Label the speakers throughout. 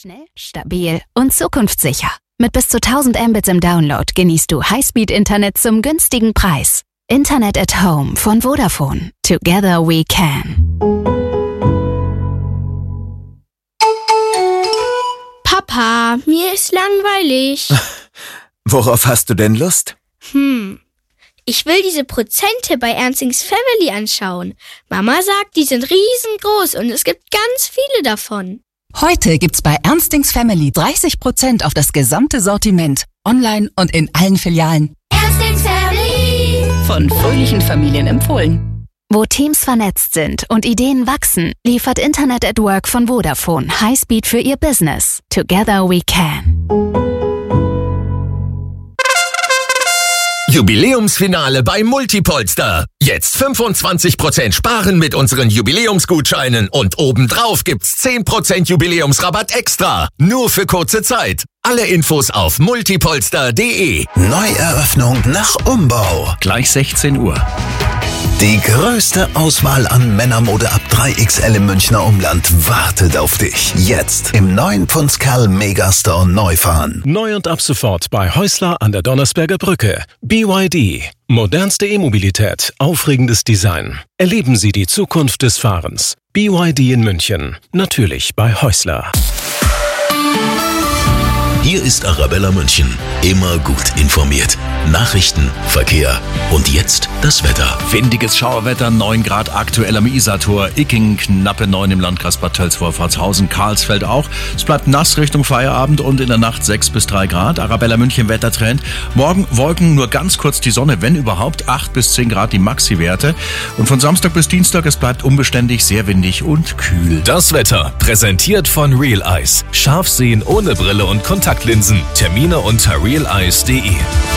Speaker 1: Schnell, stabil und zukunftssicher. Mit bis zu 1000 Mbits im Download genießt du Highspeed-Internet zum günstigen Preis. Internet at Home von Vodafone. Together we can.
Speaker 2: Papa, mir ist langweilig.
Speaker 3: Worauf hast du denn Lust?
Speaker 2: Ich will diese Prozente bei Ernstings Family anschauen. Mama sagt, die sind riesengroß und es gibt ganz viele davon.
Speaker 4: Heute gibt's bei Ernstings Family 30% auf das gesamte Sortiment. Online und in allen Filialen.
Speaker 2: Ernstings Family.
Speaker 4: Von fröhlichen Familien empfohlen.
Speaker 1: Wo Teams vernetzt sind und Ideen wachsen, liefert Internet at Work von Vodafone Highspeed für ihr Business. Together we can.
Speaker 5: Jubiläumsfinale bei Multipolster. Jetzt 25% sparen mit unseren Jubiläumsgutscheinen und obendrauf gibt's 10% Jubiläumsrabatt extra. Nur für kurze Zeit. Alle Infos auf multipolster.de.
Speaker 3: Neueröffnung nach Umbau.
Speaker 6: Gleich 16 Uhr.
Speaker 3: Die größte Auswahl an Männermode ab 3XL im Münchner Umland wartet auf dich. Jetzt im neuen Punzkerl Megastore Neufahren.
Speaker 6: Neu und ab sofort bei Häusler an der Donnersberger Brücke. BYD. Modernste E-Mobilität, aufregendes Design. Erleben Sie die Zukunft des Fahrens. BYD in München. Natürlich bei Häusler.
Speaker 7: Hier ist Arabella München. Immer gut informiert. Nachrichten, Verkehr und jetzt das Wetter.
Speaker 6: Windiges Schauerwetter, 9 Grad aktuell am Isartor, Icking knappe 9 im Landkreis Bad Tölz-Wolfratshausen, Karlsfeld auch. Es bleibt nass Richtung Feierabend und in der Nacht 6 bis 3 Grad. Arabella München Wettertrend. Morgen Wolken, nur ganz kurz die Sonne, wenn überhaupt 8 bis 10 Grad die Maxi-Werte. Und von Samstag bis Dienstag, es bleibt unbeständig, sehr windig und kühl.
Speaker 5: Das Wetter präsentiert von Real Eyes. Scharf sehen ohne Brille und Kontaktlinsen. Termine unter realeyes.de.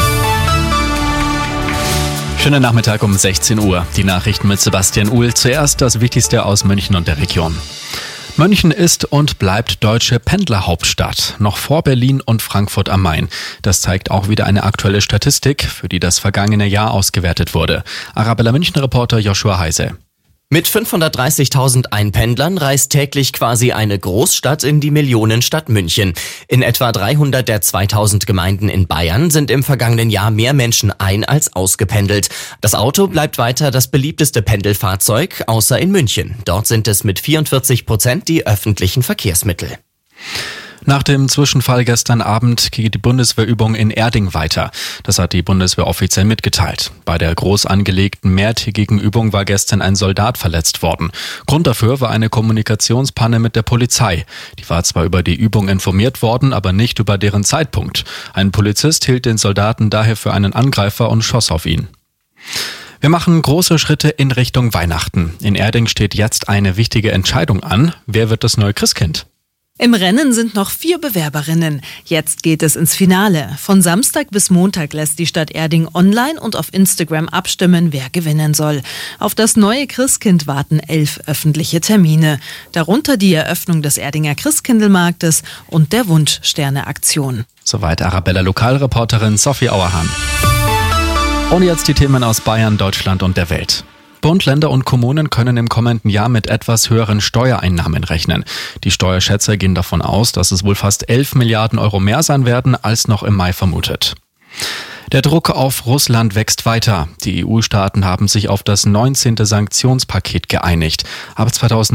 Speaker 8: Schönen Nachmittag um 16 Uhr. Die Nachrichten mit Sebastian Uhl. Zuerst das Wichtigste aus München und der Region. München ist und bleibt deutsche Pendlerhauptstadt, noch vor Berlin und Frankfurt am Main. Das zeigt auch wieder eine aktuelle Statistik, für die das vergangene Jahr ausgewertet wurde. Arabella München-Reporter Joshua Heise.
Speaker 9: Mit 530.000 Einpendlern reist täglich quasi eine Großstadt in die Millionenstadt München. In etwa 300 der 2000 Gemeinden in Bayern sind im vergangenen Jahr mehr Menschen ein- als ausgependelt. Das Auto bleibt weiter das beliebteste Pendelfahrzeug, außer in München. Dort sind es mit 44% die öffentlichen Verkehrsmittel.
Speaker 8: Nach dem Zwischenfall gestern Abend geht die Bundeswehrübung in Erding weiter. Das hat die Bundeswehr offiziell mitgeteilt. Bei der groß angelegten mehrtägigen Übung war gestern ein Soldat verletzt worden. Grund dafür war eine Kommunikationspanne mit der Polizei. Die war zwar über die Übung informiert worden, aber nicht über deren Zeitpunkt. Ein Polizist hielt den Soldaten daher für einen Angreifer und schoss auf ihn. Wir machen große Schritte in Richtung Weihnachten. In Erding steht jetzt eine wichtige Entscheidung an. Wer wird das neue Christkind?
Speaker 10: Im Rennen sind noch 4 Bewerberinnen. Jetzt geht es ins Finale. Von Samstag bis Montag lässt die Stadt Erding online und auf Instagram abstimmen, wer gewinnen soll. Auf das neue Christkind warten 11 öffentliche Termine. Darunter die Eröffnung des Erdinger Christkindlmarktes und der Wunschsterne-Aktion.
Speaker 8: Soweit Arabella Lokalreporterin Sophie Auerhahn. Und jetzt die Themen aus Bayern, Deutschland und der Welt. Bund, Länder und Kommunen können im kommenden Jahr mit etwas höheren Steuereinnahmen rechnen. Die Steuerschätzer gehen davon aus, dass es wohl fast 11 Milliarden Euro mehr sein werden, als noch im Mai vermutet. Der Druck auf Russland wächst weiter. Die EU-Staaten haben sich auf das 19. Sanktionspaket geeinigt. Ab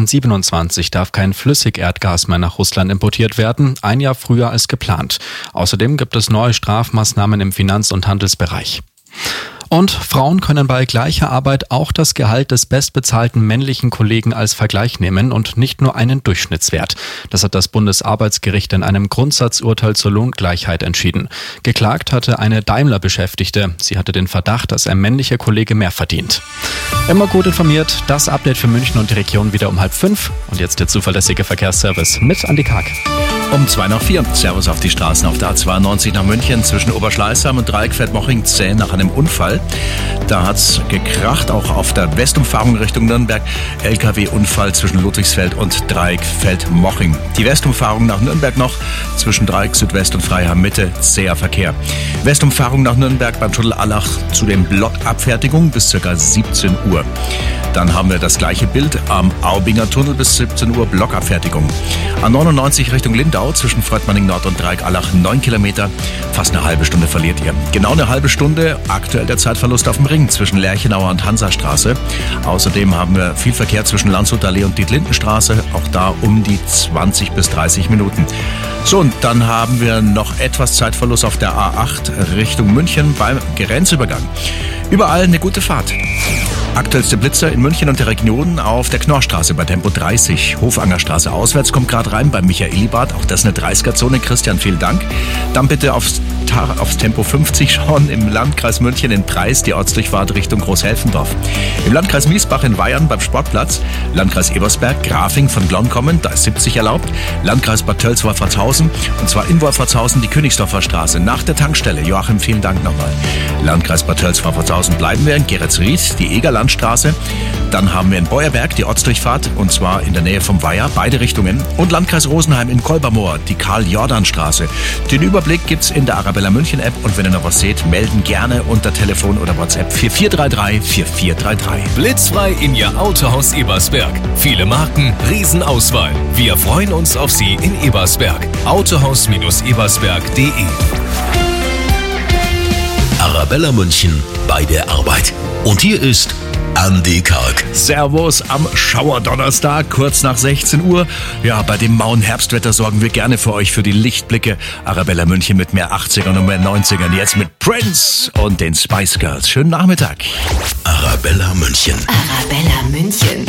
Speaker 8: 2027 darf kein Flüssigerdgas mehr nach Russland importiert werden, ein Jahr früher als geplant. Außerdem gibt es neue Strafmaßnahmen im Finanz- und Handelsbereich. Und Frauen können bei gleicher Arbeit auch das Gehalt des bestbezahlten männlichen Kollegen als Vergleich nehmen und nicht nur einen Durchschnittswert. Das hat das Bundesarbeitsgericht in einem Grundsatzurteil zur Lohngleichheit entschieden. Geklagt hatte eine Daimler-Beschäftigte. Sie hatte den Verdacht, dass ein männlicher Kollege mehr verdient. Immer gut informiert, das Update für München und die Region wieder um 4:30. Und jetzt der zuverlässige Verkehrsservice mit Andi Karg.
Speaker 6: Um 3:04. Servus auf die Straßen auf der A92 nach München zwischen Oberschleißheim und Dreieckfeld-Moching zäh nach einem Unfall. Da hat's gekracht, auch auf der Westumfahrung Richtung Nürnberg. LKW-Unfall zwischen Ludwigsfeld und Dreieckfeld-Moching. Die Westumfahrung nach Nürnberg noch zwischen Dreieck Südwest und Freiham Mitte zäher Verkehr. Westumfahrung nach Nürnberg beim Tunnel Allach zu den Blockabfertigungen bis ca. 17 Uhr. Dann haben wir das gleiche Bild am Aubinger Tunnel bis 17 Uhr Blockabfertigung. A99 Richtung Lindau zwischen Fröttmanning Nord und Dreieckallach 9 Kilometer. Fast eine halbe Stunde verliert ihr. Genau eine halbe Stunde aktuell der Zeitverlust auf dem Ring zwischen Lerchenauer und Hansastraße. Außerdem haben wir viel Verkehr zwischen Landshuter Allee und Dietlindenstraße. Auch da um die 20 bis 30 Minuten. So, und dann haben wir noch etwas Zeitverlust auf der A8 Richtung München beim Grenzübergang. Überall eine gute Fahrt. Aktuellste Blitzer in München und der Region auf der Knorrstraße bei Tempo 30. Hofangerstraße auswärts kommt gerade rein beim Michaelibad. Auch das eine 30er-Zone. Christian, vielen Dank. Dann bitte aufs Tempo 50 schauen. Im Landkreis München in Preis die Ortsdurchfahrt Richtung Großhelfendorf. Im Landkreis Miesbach in Weyern beim Sportplatz. Landkreis Ebersberg, Grafing von Glonn kommen, da ist 70 erlaubt. Landkreis Bad Tölz-Wolfratshausen und zwar in Wolfratshausen die Königsdorfer Straße nach der Tankstelle. Joachim, vielen Dank nochmal. Landkreis Bad Tölz-Wolfratshausen bleiben wir in Geretsried, die Egerlandstraße. Dann haben wir in Beuerberg die Ortsdurchfahrt und zwar in der Nähe vom Weiher, beide Richtungen. Und Landkreis Rosenheim in Kolbermoor, die Karl-Jordan-Straße. Den Überblick gibt's in der Arabella München App und wenn ihr noch was seht, melden gerne unter Telefon oder WhatsApp 4433 4433.
Speaker 5: Blitzfrei in Ihr Autohaus Ebersberg. Viele Marken, Riesenauswahl. Wir freuen uns auf Sie in Ebersberg. Autohaus-ebersberg.de.
Speaker 7: Arabella München bei der Arbeit. Und hier ist Andy Karg.
Speaker 6: Servus am Schauerdonnerstag, kurz nach 16 Uhr. Ja, bei dem mauen Herbstwetter sorgen wir gerne für euch für die Lichtblicke. Arabella München mit mehr 80ern und mehr 90ern. Jetzt mit Prince und den Spice Girls. Schönen Nachmittag.
Speaker 7: Arabella München.
Speaker 1: Arabella München.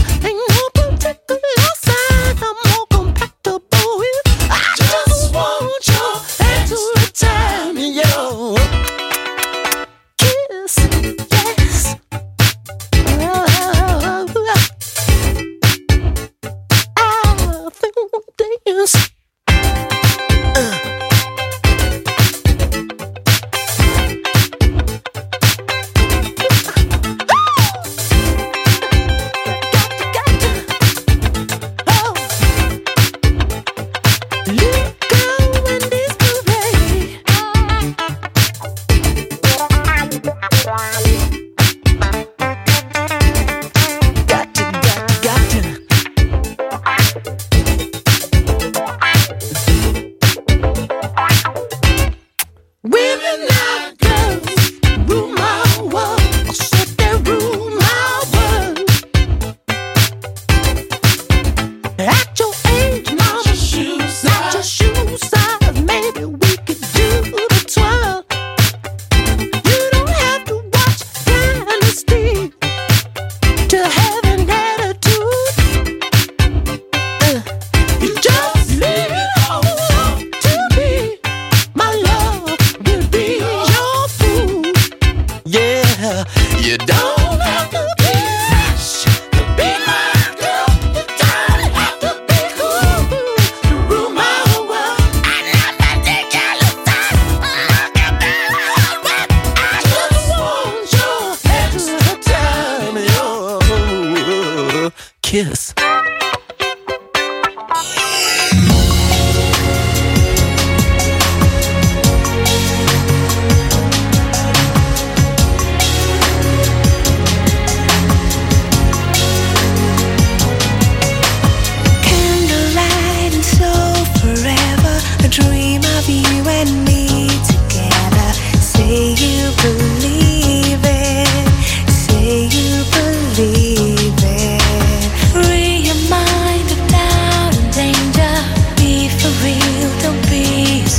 Speaker 11: Just want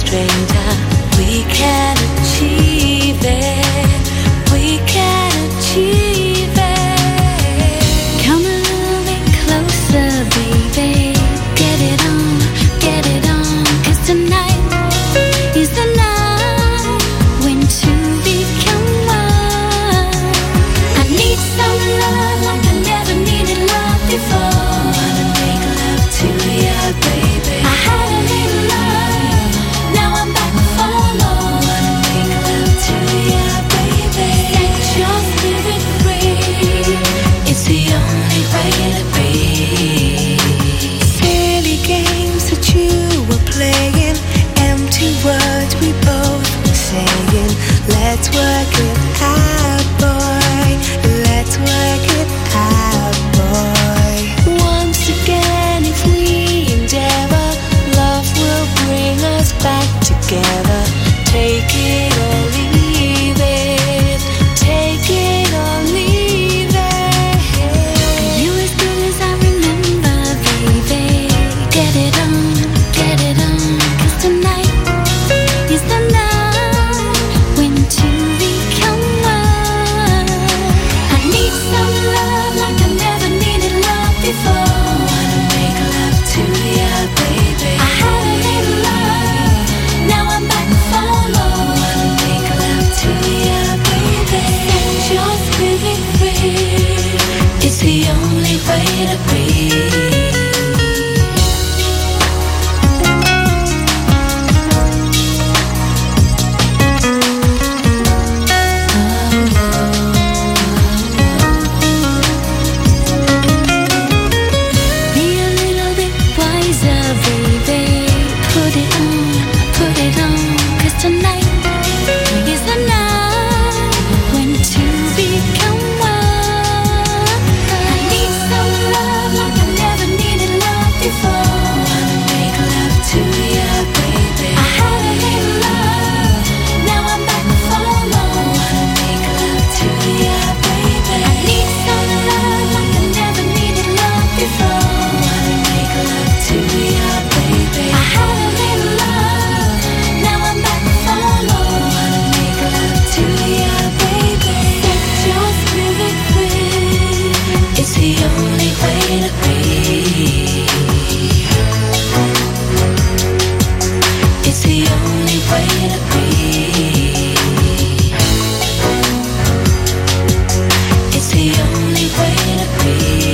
Speaker 11: stranger. We can achieve it. We can achieve it. Come a little bit closer, baby. Get it on, get it on. 'Cause tonight is the night when two become one. I need some love like I never needed love before. Wanna make love to you, baby. I had a little love, now I'm back for more. Wanna make love to you, baby. Set your spirit free. It's the only way to be.
Speaker 12: Silly games that you were playing, empty words we both were saying. Let's work it out, boy. Let's work it out, boy. Once again, if we endeavor, love will bring us back together. Take it or leave it. Take it or leave it.
Speaker 11: You as good as I remember, baby. Get it on, get it on. 'Cause tonight is the night when two become one. I need some love like I never needed love before. Wanna make love to you, baby. I had a little love, now I'm back for more. Wanna make love to you, baby. Set your spirit free. It's the only way to be. Be a little bit wiser, baby. Put it on. 'Cause tonight is the night when two become one. I need some love like I never needed love before. Wanna make love to you, baby. I had a little love, now I'm back for more. Wanna make love to you, baby. I need some love like I never needed love before. Wanna make love to you, baby. I had a little love, now I'm back for more. Wanna make love to you, baby. Set your spirit free. It's the only way to be. It's the only way to be. It's the only way to be.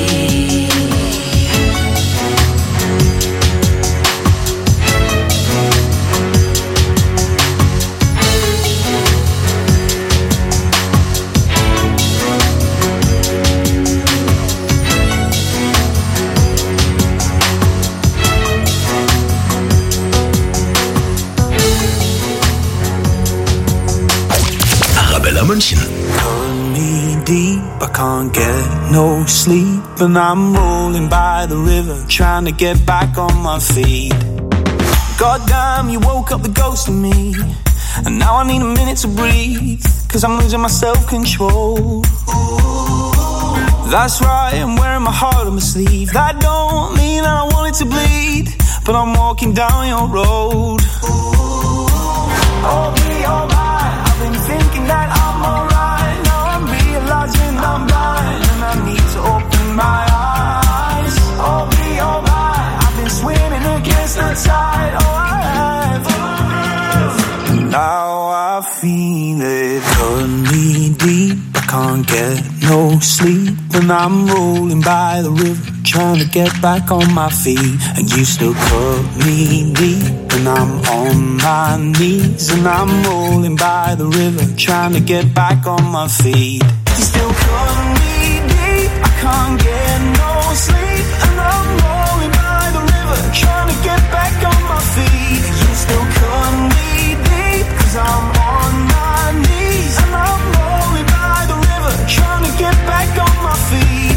Speaker 7: Arabella München.
Speaker 13: Me deep, I can't get no sleep, and I'm rolling by the river, trying to get back on my feet. Goddamn, you woke up the ghost in me, and now I need a minute to breathe, 'cause I'm losing my self-control. That's right, I'm wearing my heart on my sleeve. That don't mean that I want it to bleed, but I'm walking down your road. Oh, be alright, I've been thinking that I'm alright. Now I'm realizing I'm blind, and I need to open my eyes. Oh, be alright, I've been swimming against the tide. Oh, I have. Now I feel it, cut me deep. I can't get no sleep, and I'm rolling by the river, trying to get back on my feet. And you still cut me deep, and I'm on my knees, and I'm rolling by the river, trying to get back on my feet. You still cut me deep, I can't get no sleep, and I'm rolling by the river, trying to get back on my feet. You still cut me deep, 'cause I'm on my knees, and I'm rolling by the river, trying to get back on my feet.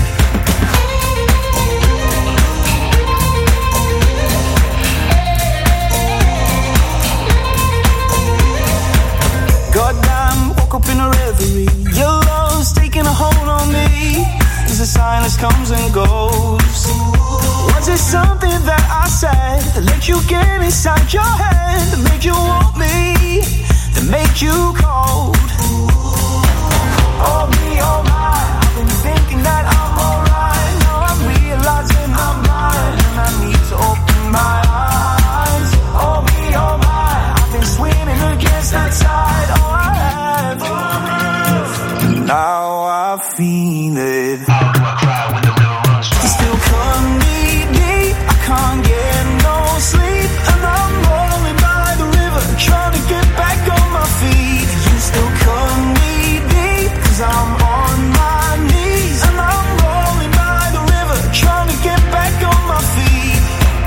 Speaker 13: Goddamn, woke up in a reverie. Your love's taking a hold on me as the silence comes and goes. Was it something that I said that let you get inside your head, that made you want me, that make you cold. Oh me, oh my, I've been thinking that I'm alright. Now I'm realizing I'm blind, and I need to open my eyes. Oh me, oh my, I've been swimming against the tide. Oh, I have. Now I feel it. How do I cry when the river runs dry? You still come deep, I can't get no sleep, and I'm rolling by the river, trying to get back on my feet. You still come deep, 'cause I'm on my knees, and I'm rolling by the river, trying to get back on my feet.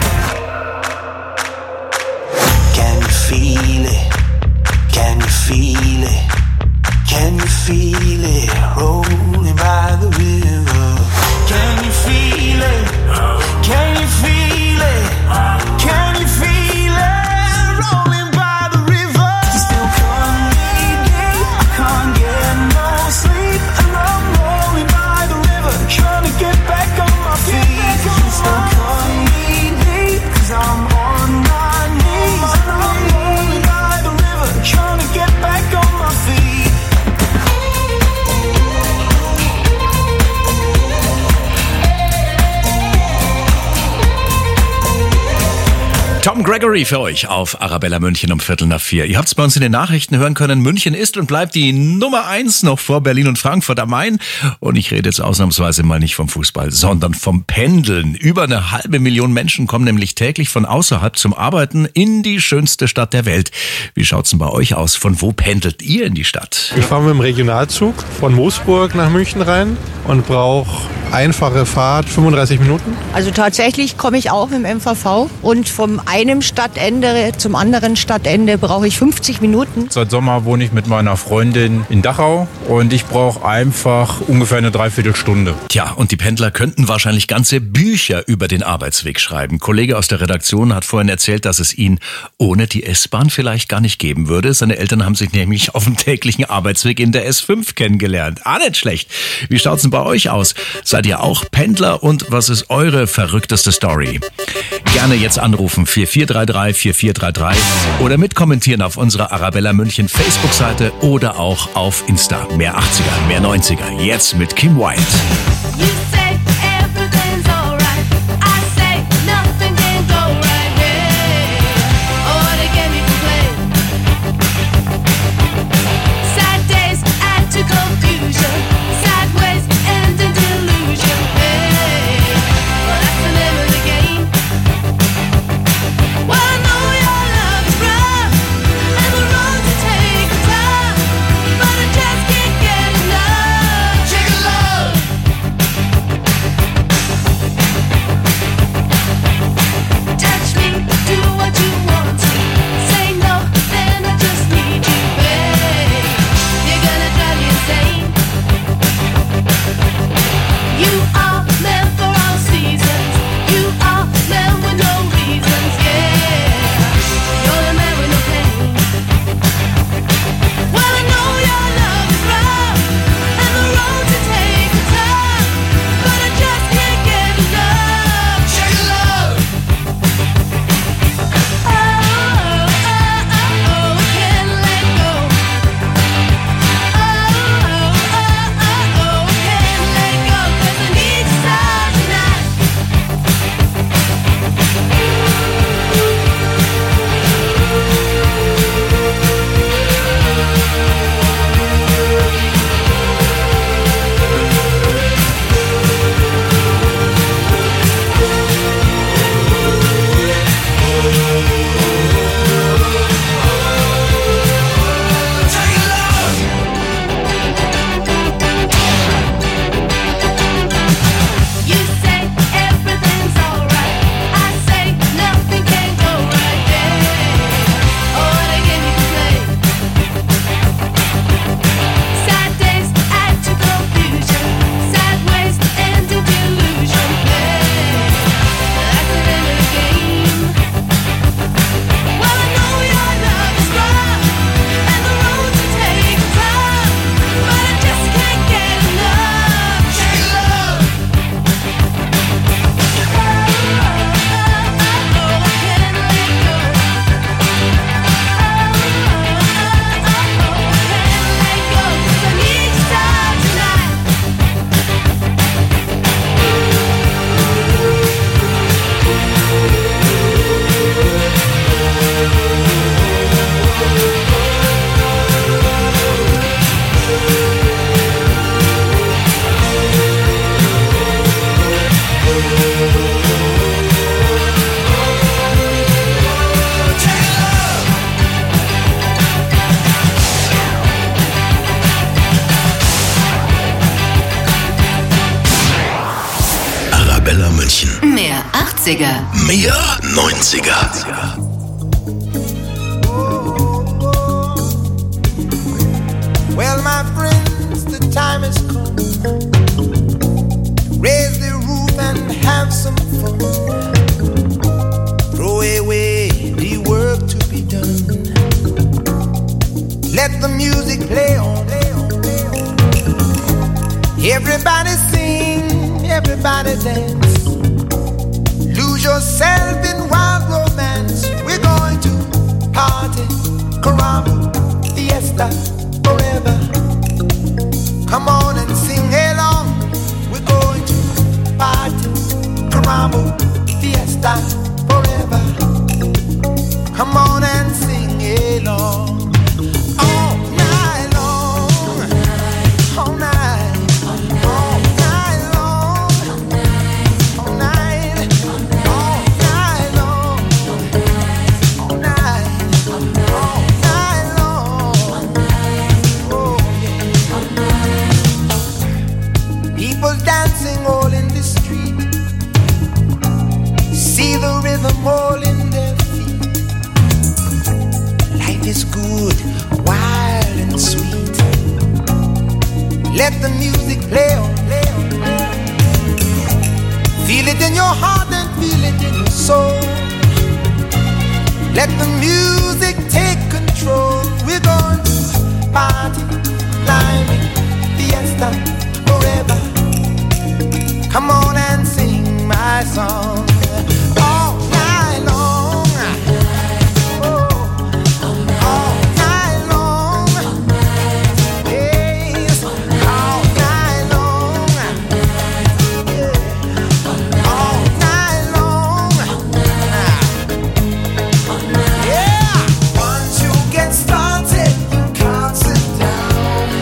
Speaker 13: Can you feel it? Can you feel it? Can you feel it? Rolling by the river. Can you feel it? Can you feel it? Can you feel it? Rolling by the river. You still come deep, I can't get no sleep, and I'm rolling by the river, trying to get back on my feet. You still come deep, 'cause I'm on my knees, and I'm rolling by the river, trying to get back on my feet.
Speaker 6: Tom Gregory für euch auf Arabella München um 3:45. Ihr habt es bei uns in den Nachrichten hören können. München ist und bleibt die Nummer 1 noch vor Berlin und Frankfurt am Main. Und ich rede jetzt ausnahmsweise mal nicht vom Fußball, sondern vom Pendeln. Über 500.000 Menschen kommen nämlich täglich von außerhalb zum Arbeiten in die schönste Stadt der Welt. Wie schaut's denn bei euch aus? Von wo pendelt ihr in die Stadt?
Speaker 14: Ich fahre mit dem Regionalzug von Moosburg nach München rein und brauche einfache Fahrt 35 Minuten.
Speaker 15: Also tatsächlich komme ich auch mit dem MVV und vom einem Stadtende zum anderen Stadtende brauche ich 50 Minuten.
Speaker 16: Seit Sommer wohne ich mit meiner Freundin in Dachau und ich brauche einfach ungefähr eine Dreiviertelstunde.
Speaker 6: Tja, und die Pendler könnten wahrscheinlich ganze Bücher über den Arbeitsweg schreiben. Kollege aus der Redaktion hat vorhin erzählt, dass es ihn ohne die S-Bahn vielleicht gar nicht geben würde. Seine Eltern haben sich nämlich auf dem täglichen Arbeitsweg in der S5 kennengelernt. Ah, nicht schlecht. Wie schaut's denn bei euch aus? Seid ihr auch Pendler und was ist eure verrückteste Story? Gerne jetzt anrufen 4433 4433 oder mitkommentieren auf unserer Arabella München Facebook-Seite oder auch auf Insta. Mehr 80er, mehr 90er. Jetzt mit Kim White.
Speaker 4: 90er.
Speaker 7: Mehr 90er.
Speaker 13: Well, my friends, the time has come. Raise the roof and have some fun. Throw away the work to be done. Let the music play on. Everybody sing, everybody dance. Lose yourself in wild romance. We're going to party, caramba, fiesta, forever. Come on and sing along. We're going to party, caramba, fiesta, forever. Come on and sing along. All night long, all night. Dancing all in the street, see the rhythm all in their feet. Life is good, wild and sweet. Let the music play on. Feel it in your heart and feel it in your soul. Let the music take control. We're going to party, climbing, fiesta, forever. Come on and sing my song all night long. All night long. Yes, all night long. Yeah. All night long. Yeah. Once you get started, you can't sit down.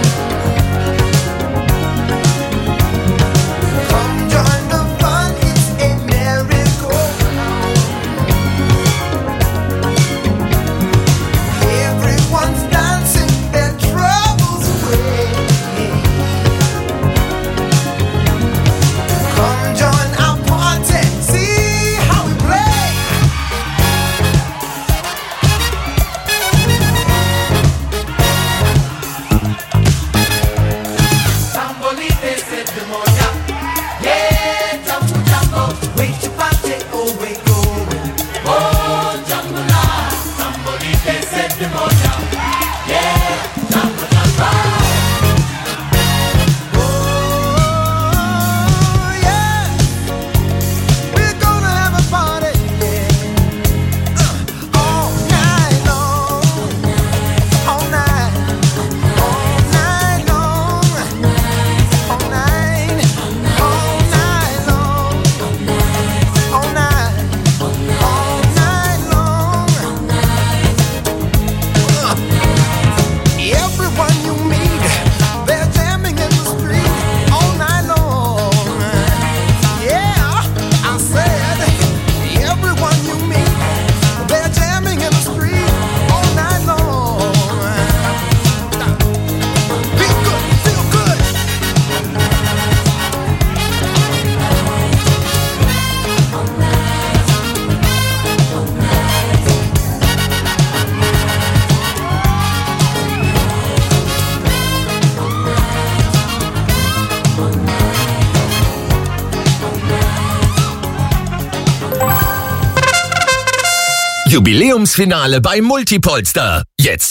Speaker 5: Jubiläumsfinale bei Multipolster. Jetzt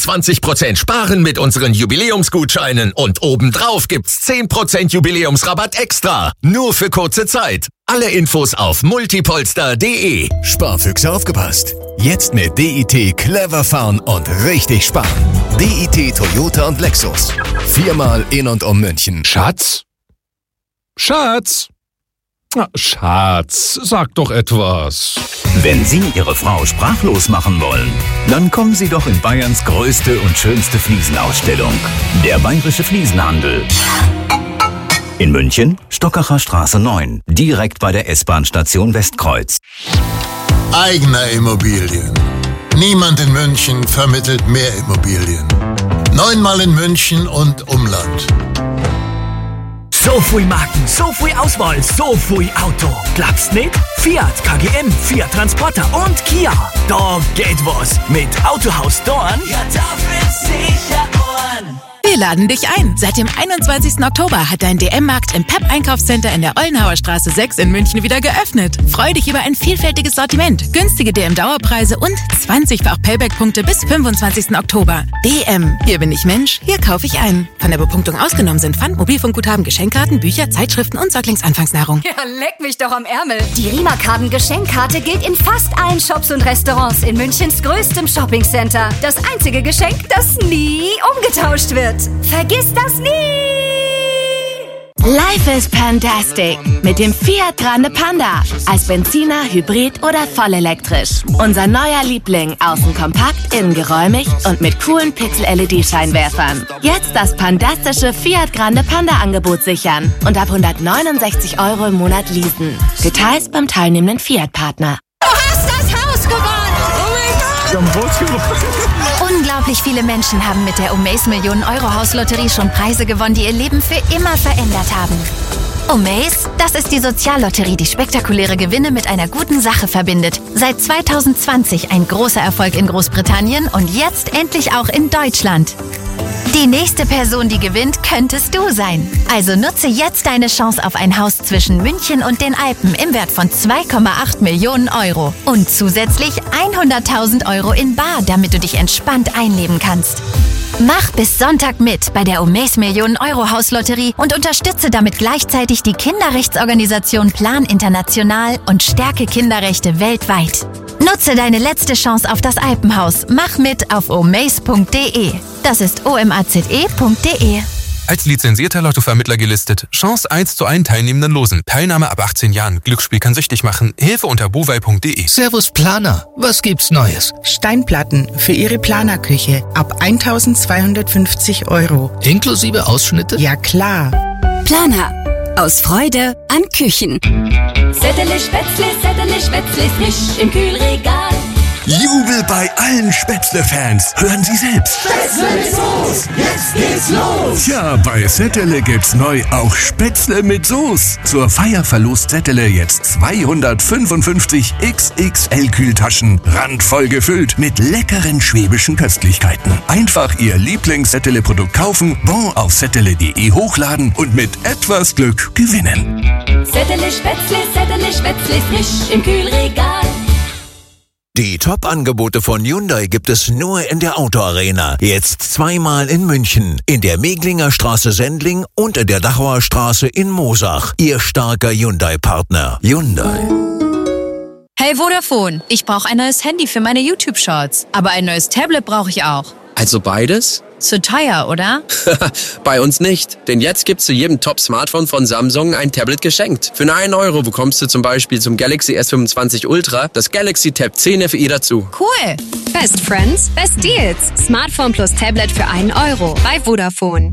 Speaker 5: 25% sparen mit unseren Jubiläumsgutscheinen und obendrauf gibt's 10% Jubiläumsrabatt extra. Nur für kurze Zeit. Alle Infos auf multipolster.de.
Speaker 3: Sparfüchse aufgepasst. Jetzt mit DIT clever fahren und richtig sparen. DIT Toyota und Lexus. 4-mal in und um München.
Speaker 17: Schatz? Schatz? Na, Schatz, sag doch etwas.
Speaker 18: Wenn Sie Ihre Frau sprachlos machen wollen, dann kommen Sie doch in Bayerns größte und schönste Fliesenausstellung. Der Bayerische Fliesenhandel. In München, Stockacher Straße 9, direkt bei der S-Bahn-Station Westkreuz.
Speaker 19: Eigner Immobilien. Niemand in München vermittelt mehr Immobilien. 9-mal in München und Umland.
Speaker 20: So viel Marken, so viel Auswahl, so viel Auto. Glaubst nicht? Fiat, KGM, Fiat Transporter und Kia. Da geht was. Mit Autohaus Dorn. Ja, da wird's sicher Ohren.
Speaker 21: Wir laden dich ein. Seit dem 21. Oktober hat dein DM-Markt im PEP-Einkaufscenter in der Ollenhauer Straße 6 in München wieder geöffnet. Freu dich über ein vielfältiges Sortiment, günstige DM-Dauerpreise und 20-fach Payback-Punkte bis 25. Oktober. DM, hier bin ich Mensch, hier kaufe ich ein. Von der Bepunktung ausgenommen sind Pfand, Mobilfunkguthaben, Geschenkkarten, Bücher, Zeitschriften und Säuglingsanfangsnahrung.
Speaker 22: Ja, leck mich doch am Ärmel. Die Rimakarten-Geschenkkarte gilt in fast allen Shops und Restaurants in Münchens größtem Shoppingcenter. Das einzige Geschenk, das nie umgetauscht wird. Vergiss das nie!
Speaker 1: Life is fantastic mit dem Fiat Grande Panda. Als Benziner, Hybrid oder vollelektrisch. Unser neuer Liebling. Außen kompakt, innen geräumig und mit coolen Pixel-LED-Scheinwerfern. Jetzt das pandastische Fiat Grande Panda-Angebot sichern und ab 169 € im Monat leasen. Details beim teilnehmenden Fiat-Partner.
Speaker 22: Du hast das Haus gewonnen! Oh mein Gott!
Speaker 17: Wir haben ein Haus gewonnen.
Speaker 22: Unglaublich viele Menschen haben mit der Omaze Millionen-Euro-Hauslotterie schon Preise gewonnen, die ihr Leben für immer verändert haben. Omaze, das ist die Soziallotterie, die spektakuläre Gewinne mit einer guten Sache verbindet. Seit 2020 ein großer Erfolg in Großbritannien und jetzt endlich auch in Deutschland. Die nächste Person, die gewinnt, könntest du sein. Also nutze jetzt deine Chance auf ein Haus zwischen München und den Alpen im Wert von 2,8 Millionen €. Und zusätzlich 100.000 € in bar, damit du dich entspannt einleben kannst. Mach bis Sonntag mit bei der Omaze Millionen-Euro-Hauslotterie und unterstütze damit gleichzeitig die Kinderrechtsorganisation Plan International und stärke Kinderrechte weltweit. Nutze deine letzte Chance auf das Alpenhaus. Mach mit auf omaze.de. Das ist omaze.de.
Speaker 23: Als lizenzierter Lottovermittler gelistet. Chance 1:1 teilnehmenden Losen. Teilnahme ab 18 Jahren. Glücksspiel kann süchtig machen. Hilfe unter bowei.de.
Speaker 24: Servus Planer. Was gibt's Neues?
Speaker 25: Steinplatten für Ihre Planerküche ab 1.250 €.
Speaker 24: Inklusive Ausschnitte?
Speaker 25: Ja klar.
Speaker 26: Planer. Aus Freude an Küchen.
Speaker 22: Sätterle Spätzle frisch im Kühlregal.
Speaker 27: Jubel bei allen Spätzle-Fans. Hören Sie selbst.
Speaker 13: Spätzle mit Soße, jetzt geht's los.
Speaker 27: Ja, bei Settele gibt's neu auch Spätzle mit Soße. Zur Feier verlost Settele jetzt 255 XXL-Kühltaschen, randvoll gefüllt mit leckeren schwäbischen Köstlichkeiten. Einfach Ihr Lieblings-Settele-Produkt kaufen, Bon auf settele.de hochladen und mit etwas Glück gewinnen.
Speaker 22: Sätterle Spätzle frisch im Kühlregal.
Speaker 3: Die Top-Angebote von Hyundai gibt es nur in der Autoarena. Jetzt zweimal in München, in der Meglinger Straße Sendling und in der Dachauer Straße in Moosach. Ihr starker Hyundai-Partner. Hyundai.
Speaker 28: Hey Vodafone, ich brauche ein neues Handy für meine YouTube-Shorts. Aber ein neues Tablet brauche ich auch.
Speaker 29: Also beides?
Speaker 28: Zu teuer, oder?
Speaker 29: Bei uns nicht. Denn jetzt gibt's zu jedem Top-Smartphone von Samsung ein Tablet geschenkt. Für nur 1 € bekommst du zum Beispiel zum Galaxy S25 Ultra das Galaxy Tab 10 FE dazu.
Speaker 28: Cool.
Speaker 30: Best Friends, Best Deals. Smartphone plus Tablet für 1 € bei Vodafone.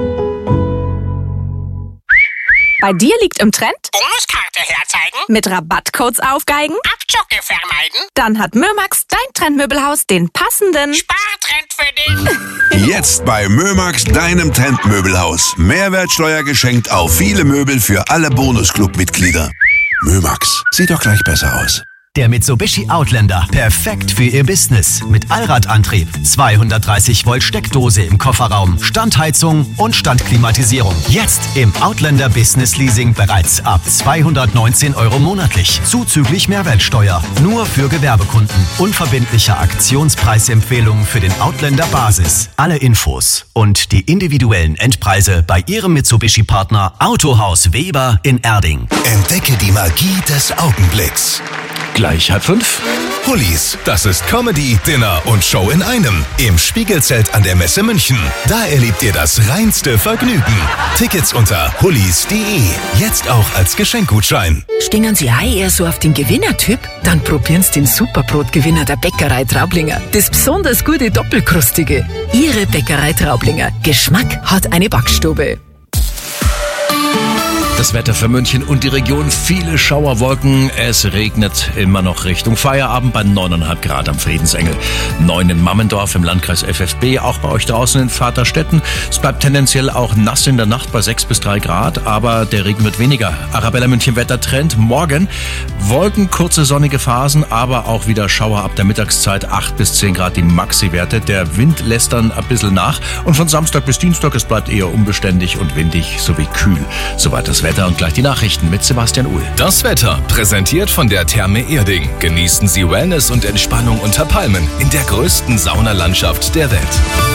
Speaker 31: Bei dir liegt im Trend?
Speaker 32: Bonuskarte herzeigen?
Speaker 31: Mit Rabattcodes aufgeigen?
Speaker 32: Abzocke vermeiden?
Speaker 31: Dann hat Mömax, dein Trendmöbelhaus, den passenden
Speaker 32: Spartrend für dich.
Speaker 33: Jetzt bei Mömax, deinem Trendmöbelhaus. Mehrwertsteuer geschenkt auf viele Möbel für alle Bonusclub-Mitglieder. Mömax, sieht doch gleich besser aus.
Speaker 34: Der Mitsubishi Outlander. Perfekt für Ihr Business. Mit Allradantrieb, 230 Volt Steckdose im Kofferraum, Standheizung und Standklimatisierung. Jetzt im Outlander Business Leasing bereits ab 219 € monatlich. Zuzüglich Mehrwertsteuer. Nur für Gewerbekunden. Unverbindliche Aktionspreisempfehlungen für den Outlander Basis. Alle Infos und die individuellen Endpreise bei Ihrem Mitsubishi-Partner Autohaus Weber in Erding.
Speaker 3: Entdecke die Magie des Augenblicks.
Speaker 6: Gleich 4:30.
Speaker 3: Hullis, das ist Comedy, Dinner und Show in einem. Im Spiegelzelt an der Messe München. Da erlebt ihr das reinste Vergnügen. Tickets unter hullis.de. Jetzt auch als Geschenkgutschein.
Speaker 25: Stehen Sie auch eher so auf den Gewinnertyp? Dann probieren Sie den Superbrotgewinner der Bäckerei Traublinger. Das besonders gute Doppelkrustige. Ihre Bäckerei Traublinger. Geschmack hat eine Backstube.
Speaker 6: Das Wetter für München und die Region, viele Schauerwolken. Es regnet immer noch Richtung Feierabend bei 9,5 Grad am Friedensengel. 9 in Mammendorf im Landkreis FFB, auch bei euch draußen in Vaterstetten. Es bleibt tendenziell auch nass in der Nacht bei 6 bis 3 Grad, aber der Regen wird weniger. Arabella München Wettertrend. Morgen Wolken, kurze sonnige Phasen, aber auch wieder Schauer ab der Mittagszeit. 8 bis 10 Grad die Maxi-Werte. Der Wind lässt dann ein bisschen nach. Und von Samstag bis Dienstag, es bleibt eher unbeständig und windig sowie kühl. Soweit das Wetter und gleich die Nachrichten mit Sebastian Uhl.
Speaker 2: Das Wetter, präsentiert von der Therme Erding. Genießen Sie Wellness und Entspannung unter Palmen in der größten Saunalandschaft der Welt.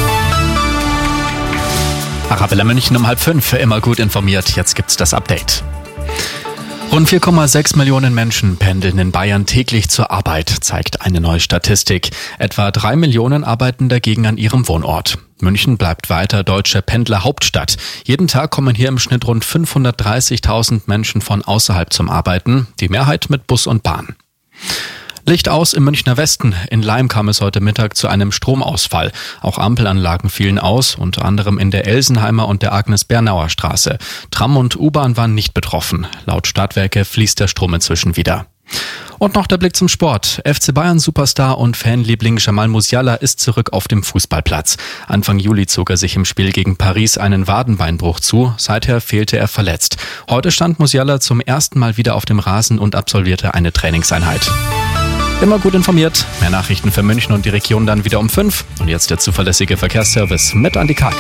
Speaker 4: Arabella München um 4:30, für immer gut informiert. Jetzt gibt's das Update. Rund 4,6 Millionen Menschen pendeln in Bayern täglich zur Arbeit, zeigt eine neue Statistik. Etwa 3 Millionen arbeiten dagegen an ihrem Wohnort. München bleibt weiter deutsche Pendlerhauptstadt. Jeden Tag kommen hier im Schnitt rund 530.000 Menschen von außerhalb zum Arbeiten, die Mehrheit mit Bus und Bahn. Licht aus im Münchner Westen. In Laim kam es heute Mittag zu einem Stromausfall. Auch Ampelanlagen fielen aus, unter anderem in der Elsenheimer und der Agnes-Bernauer Straße. Tram und U-Bahn waren nicht betroffen. Laut Stadtwerke fließt der Strom inzwischen wieder. Und noch der Blick zum Sport. FC Bayern-Superstar und Fanliebling Jamal Musiala ist zurück auf dem Fußballplatz. Anfang Juli zog er sich im Spiel gegen Paris einen Wadenbeinbruch zu. Seither fehlte er verletzt. Heute stand Musiala zum ersten Mal wieder auf dem Rasen und absolvierte eine Trainingseinheit. Immer gut informiert. Mehr Nachrichten für München und die Region dann wieder um 5. Und jetzt der zuverlässige Verkehrsservice mit Andi Karg.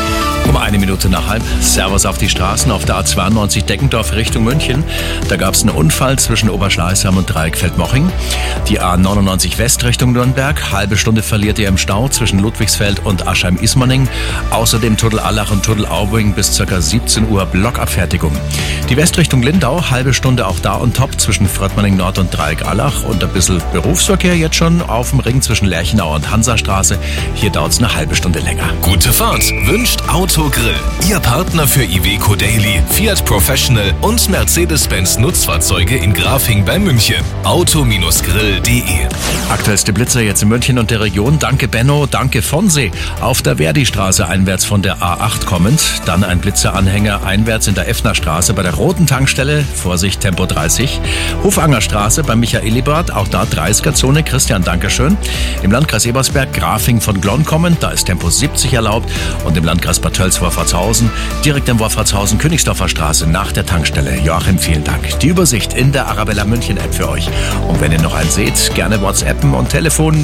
Speaker 6: Um 1 Minute nach 1:30. Servus auf die Straßen auf der A92 Deckendorf Richtung München. Da gab es einen Unfall zwischen Oberschleißheim und Dreieckfeld-Moching. Die A99 West Richtung Nürnberg. Halbe Stunde verliert ihr im Stau zwischen Ludwigsfeld und Aschheim-Ismaning. Außerdem Tuddel-Allach und Tuddel-Aubing bis ca. 17 Uhr Blockabfertigung. Die Westrichtung Lindau, halbe Stunde auch da und top zwischen Fröttmanning Nord und Dreieck-Allach. Und ein bisschen Berufsverkehr jetzt schon auf dem Ring zwischen Lerchenau und Hansastraße. Hier dauert es eine halbe Stunde länger.
Speaker 2: Gute Fahrt wünscht Autogrill. Ihr Partner für Iveco Daily, Fiat Professional und Mercedes-Benz Nutzfahrzeuge in Grafing bei München. Auto-grill.de.
Speaker 6: Aktuellste Blitzer jetzt in München und der Region. Danke Benno, danke Fonsee. Auf der Verdi-Straße einwärts von der A8 kommend. Dann ein Blitzeranhänger einwärts in der Effnerstraße bei der roten Tankstelle. Vorsicht, Tempo 30. Hofangerstraße bei Michael Ebert. Auch da 30er-Zone. Christian, Dankeschön. Im Landkreis Ebersberg, Grafing von Glonn kommend. Da ist Tempo 70 erlaubt. Und im Landkreis Bad Tölz-Wolfratshausen, direkt in Wolfratshausen, Königsdorfer Straße nach der Tankstelle. Joachim, vielen Dank. Die Übersicht in der Arabella München App für euch. Und wenn ihr noch einen seht, gerne WhatsAppen und Telefon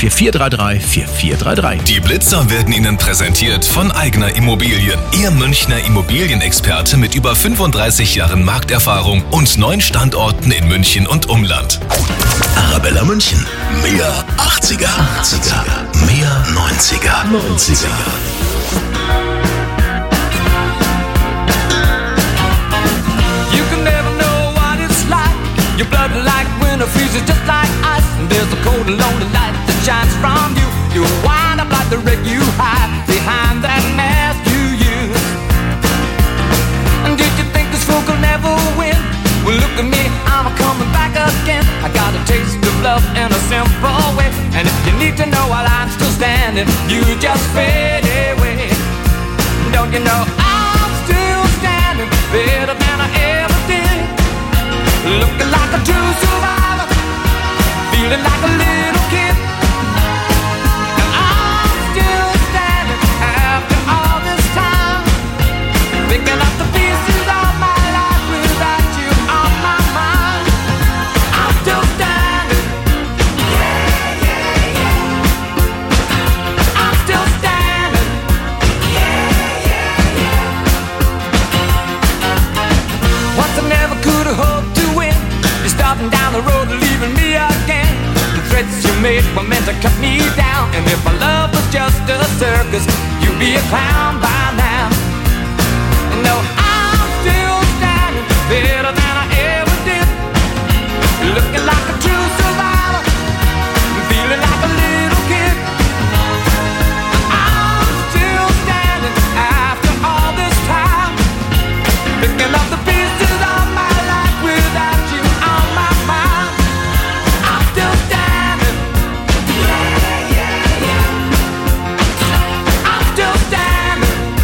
Speaker 6: 4433 4433.
Speaker 2: Die Blitzer werden Ihnen präsentiert von Eigner Immobilien. Ihr Münchner Immobilienexperte mit über 35 Jahren Markterfahrung und 9 Standorten in München und Umland.
Speaker 27: Arabella München. Mehr 80er. Mehr 90er.
Speaker 13: You can never know what it's like. Your blood like winter freezes just like ice. And there's a cold and lonely light that shines from you. You wind up like the wreck you hide behind that mask you use. And did you think this fool could never win? Well, look at me, I'm coming back again. I got a taste of love in a simple way. And if you need to know while I'm still standing, you just fade away. Don't you know I'm still standing better than I ever did? Looking like a true survivor, feeling like a little kid. And I'm still standing after all this time, picking up the pieces of my life without you on my mind. I'm still standing. I'm still standing. Once I never could have hoped to win. You're starting down the road and leaving me again. The threats you made were meant to cut me down. And if my love was just a circus, you'd be a clown by now. No, I'm still standing better than I ever did. Looking like a true survivor, feeling like a little kid. I'm still standing after all this time, picking up the pieces of my life without you on my mind. I'm still standing. I'm still standing.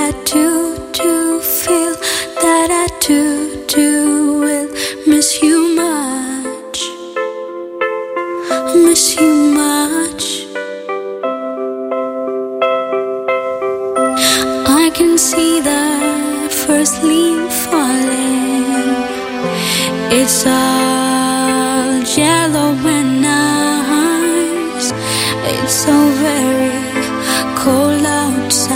Speaker 5: I do feel that I do will miss you much, miss you much. I can see the first leaf falling. It's all yellow and nice. It's so very cold outside.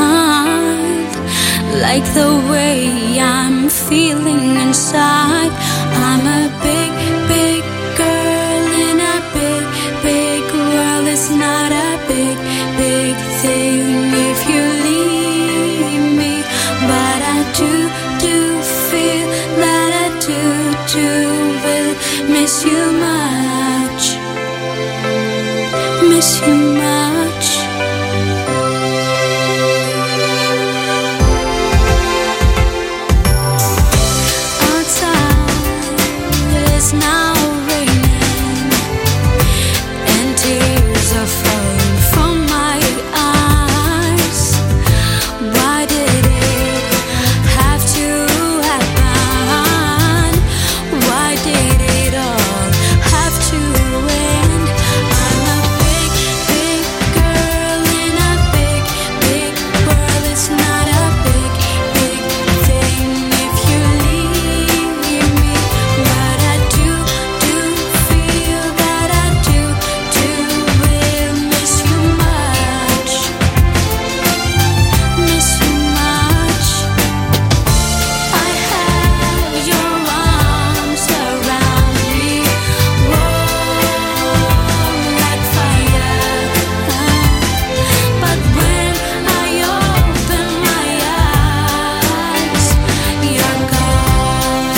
Speaker 5: Like the way I'm feeling inside. I'm a big, big girl in a big, big world. It's not a big, big thing if you leave me. But I do feel that I do will miss you much, miss you much. It's now raining and tears are falling from my eyes. Why did it have to happen? Why did it all have to end? I'm a big, big girl in a big, big world. It's not a big, big thing if you leave me. But I do feel that I do will miss you much, miss you much. I have your arms around me, warm like fire. But when I open my eyes, you're gone.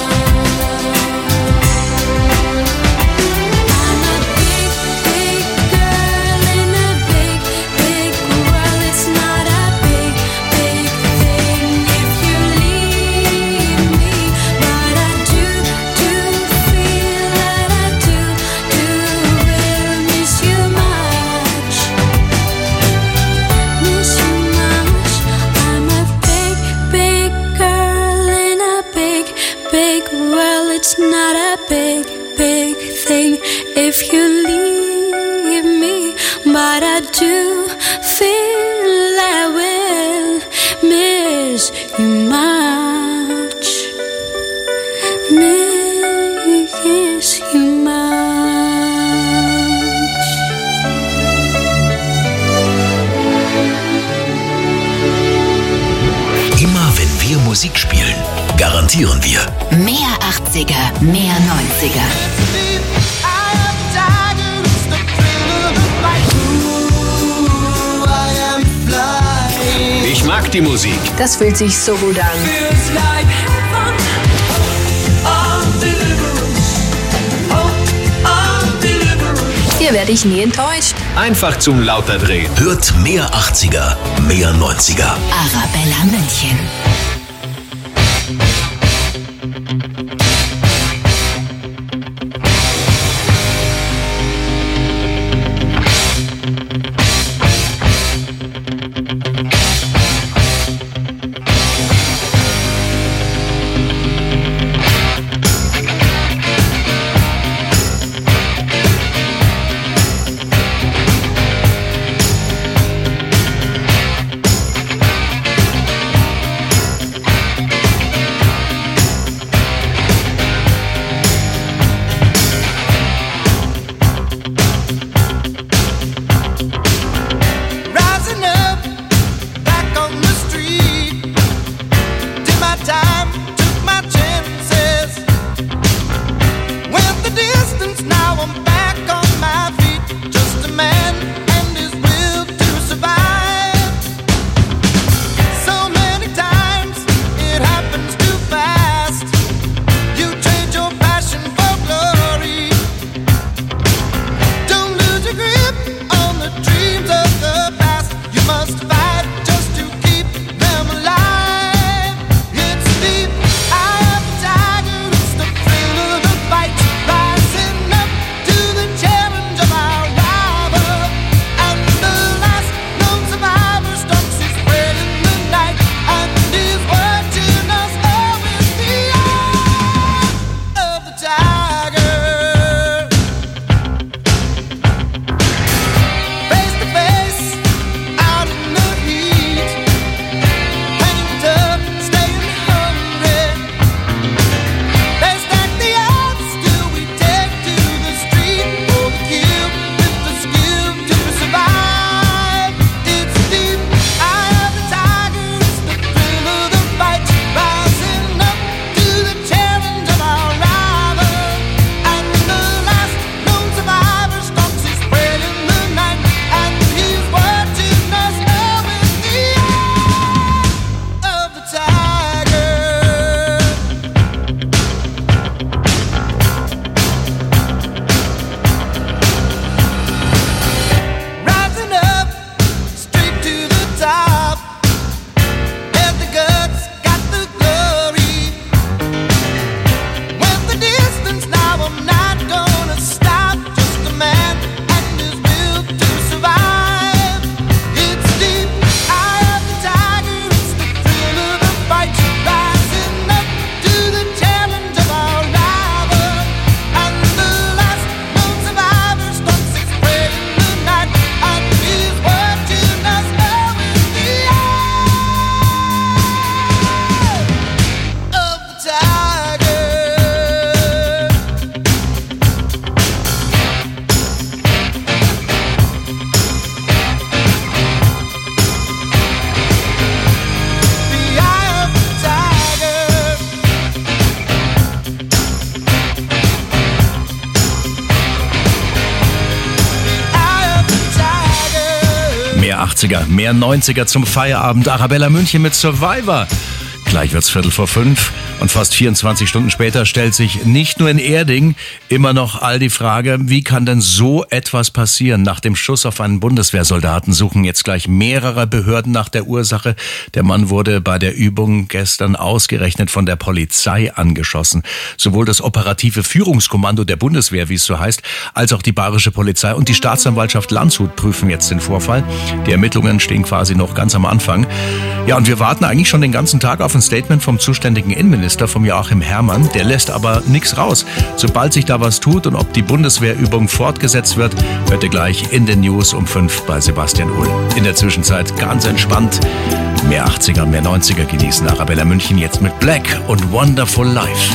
Speaker 5: I'm a big, big girl in a big, big world. It's not a big, big thing if you leave me. But I do feel that I do will miss you much, miss you much. I'm a big, big girl in a big, big world. It's not a big, big thing if you leave me. But I do feel I will miss you much, miss you much.
Speaker 3: Immer wenn wir Musik spielen, garantieren wir
Speaker 1: Mehr 80er, mehr 90er.
Speaker 2: Ich mag die Musik.
Speaker 25: Das fühlt sich so gut an. Hier werde ich nie enttäuscht.
Speaker 2: Einfach zum lauter drehen.
Speaker 3: Hört mehr 80er, mehr 90er.
Speaker 1: Arabella München.
Speaker 6: 80er, mehr 90er zum Feierabend. Arabella München mit Survivor. Gleich wird's 4:45 und fast 24 Stunden später stellt sich nicht nur in Erding immer noch all die Frage, wie kann denn so etwas passieren? Nach dem Schuss auf einen Bundeswehrsoldaten suchen jetzt gleich mehrere Behörden nach der Ursache. Der Mann wurde bei der Übung gestern ausgerechnet von der Polizei angeschossen. Sowohl das operative Führungskommando der Bundeswehr, wie es so heißt, als auch die bayerische Polizei und die Staatsanwaltschaft Landshut prüfen jetzt den Vorfall. Die Ermittlungen stehen quasi noch ganz am Anfang. Ja, und wir warten eigentlich schon den ganzen Tag auf ein Statement vom zuständigen Innenminister, vom Joachim Herrmann. Der lässt aber nichts raus. Sobald sich da was tut und ob die Bundeswehrübung fortgesetzt wird, hört ihr gleich in den News um 5 bei Sebastian Uhl. In der Zwischenzeit ganz entspannt mehr 80er, mehr 90er genießen. Arabella München jetzt mit Black und Wonderful Life.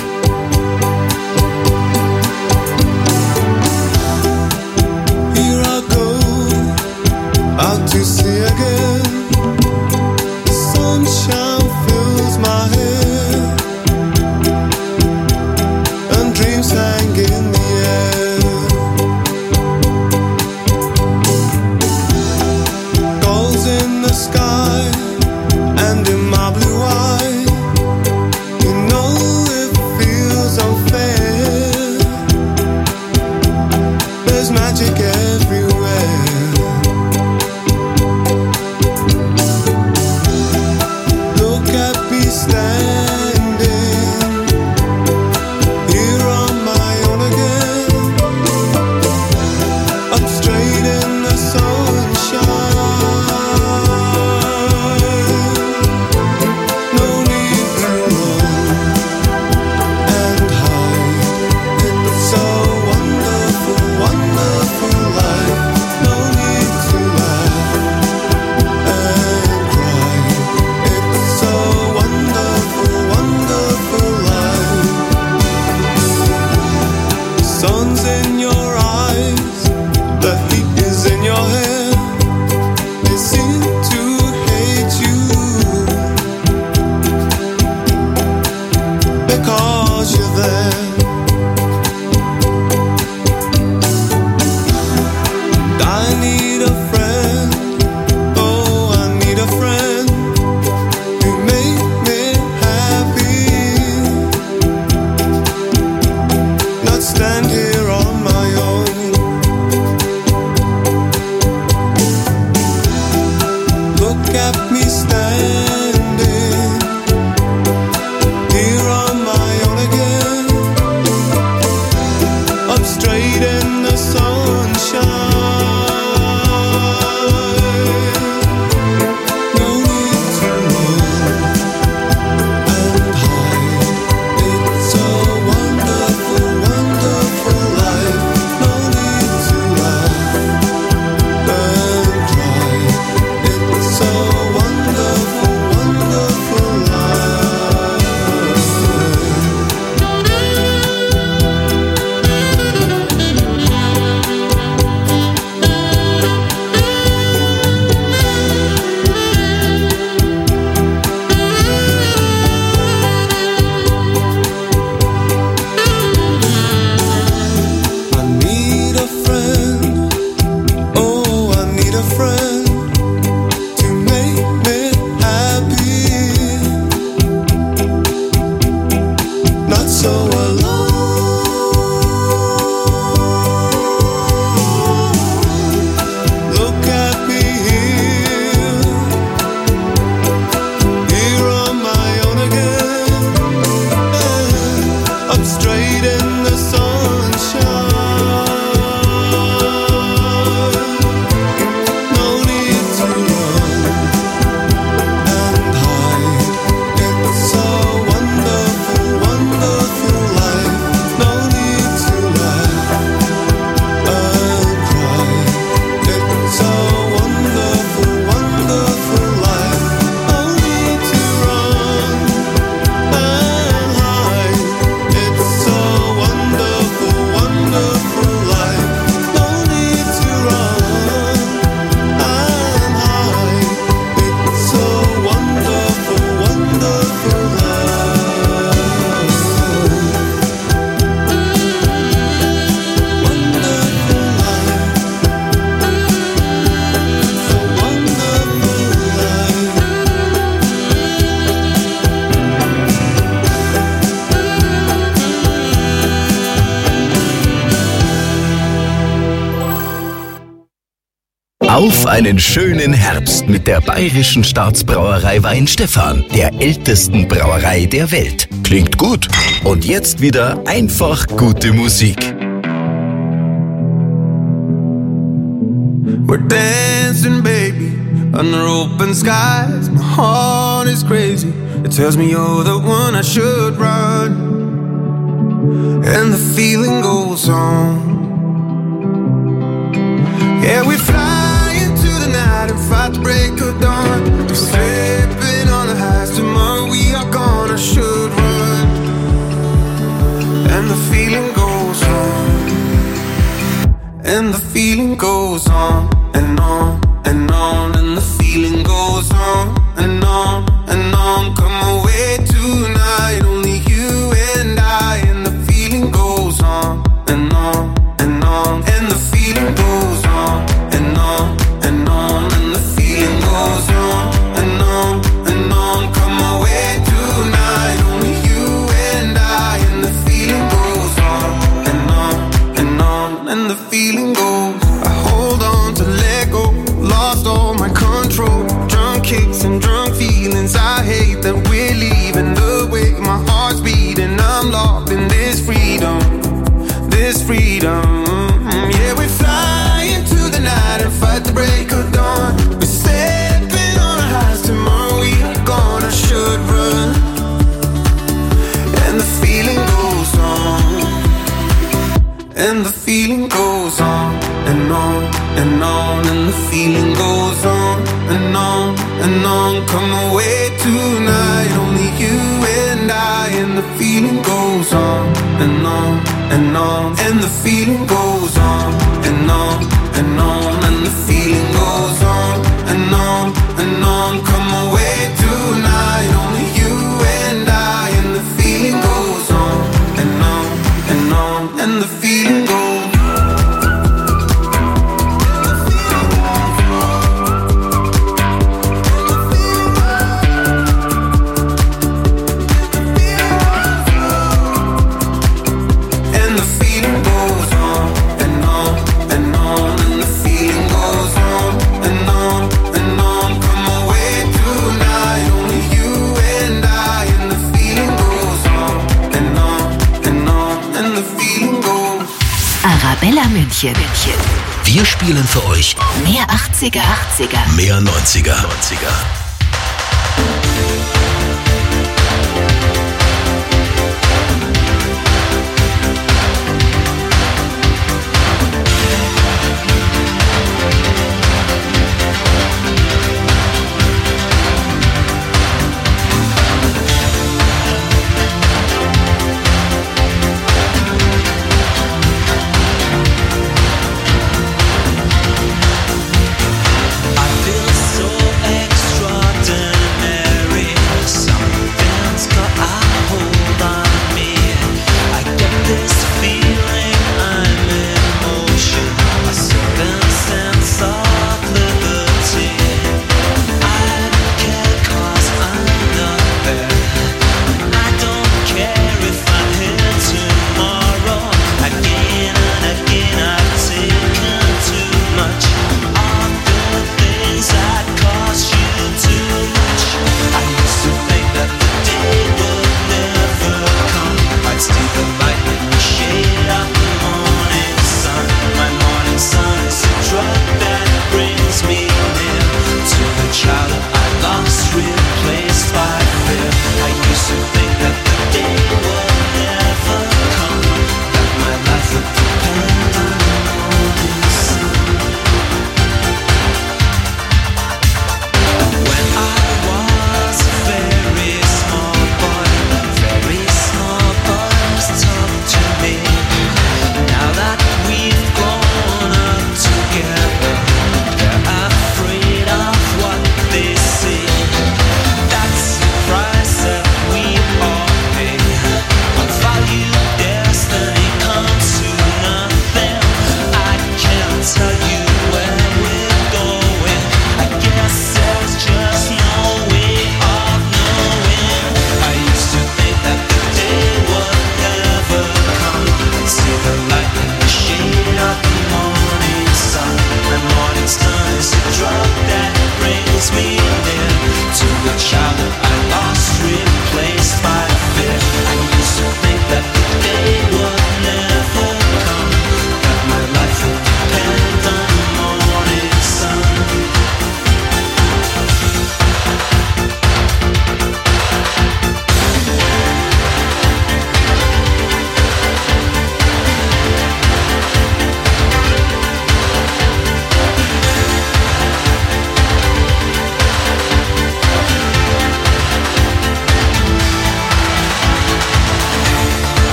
Speaker 7: Here I go out to sea again. The sunshine fills my head and dreams hang in the air. Gulls in the sky and in my blue eye. You know it feels unfair. There's magic everywhere. Look at me standing here on my own again. Up straight in the sunshine. No need to run and hide. It's a wonderful, wonderful life. No need to laugh and cry. It's a wonderful, wonderful life. The sun's in your eyes, the heat is in your hair. They seem to hate you because you're there. And I need a friend, oh I need a friend to make me happy. Not stand here on my own. Look at me standing here on my own again. Up straight in the sunshine. No need to run and hide. It's a wonderful, wonderful life. No need to laugh and cry. It's a wonderful, wonderful life. I need a friend, oh I need a friend to make me happy. Not so alone. Look at me here on my own again. Up straight in the sunshine. No need to run and hide. It's a wonderful, wonderful
Speaker 24: Auf einen schönen Herbst mit der Bayerischen Staatsbrauerei Weinstefan, der ältesten Brauerei der Welt. Klingt gut. Und jetzt wieder einfach gute Musik.
Speaker 7: We're dancing, baby, under open skies. My heart is crazy. It tells me you're the one I should run. And the feeling goes on. Yeah, we fly into the night and fight the break of dawn. We're slipping on the highs. Tomorrow we are gone. I should run. And the feeling goes on. And the feeling goes on and on and on. And the feeling goes on and on and on. Come away tonight, only you and I. And the feeling goes on and on and on. And the feeling goes on and on and on. And the feeling goes on and on and on. Come away tonight, only you and I. And the feeling goes on and on and on. And the feeling goes. I hold on to let go. Lost all my control. Drunk kicks and drunk feelings. I hate that we're leaving. The way my heart's beating. I'm locked in this freedom. This freedom. Yeah, we fly into the night and fight the break of dawn. We're stepping on our highs. Tomorrow we are gone. I should run. And the feeling goes on. And the feeling goes on and on and on. And the feeling goes on and on and on. Come away tonight, only you and I. And the feeling goes on and on and on. And the feeling goes on and on and on. And the feeling goes on and on and on. Come away tonight, only you and I. And the feeling goes on and on and on. And the feeling goes.
Speaker 1: Arabella München.
Speaker 24: Wir spielen für euch
Speaker 1: Mehr 80er.
Speaker 24: mehr 90er.
Speaker 13: I feel so extra.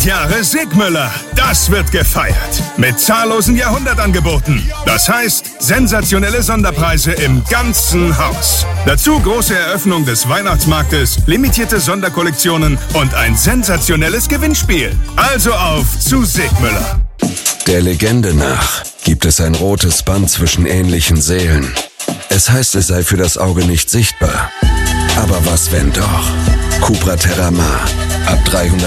Speaker 8: Jahre Sigmüller. Das wird gefeiert. Mit zahllosen Jahrhundertangeboten. Das heißt, sensationelle Sonderpreise im ganzen Haus. Dazu große Eröffnung des Weihnachtsmarktes, limitierte Sonderkollektionen und ein sensationelles Gewinnspiel. Also auf zu Sigmüller.
Speaker 9: Der Legende nach gibt es ein rotes Band zwischen ähnlichen Seelen. Es heißt, es sei für das Auge nicht sichtbar. Aber was, wenn doch? Cupra Terramar. Ab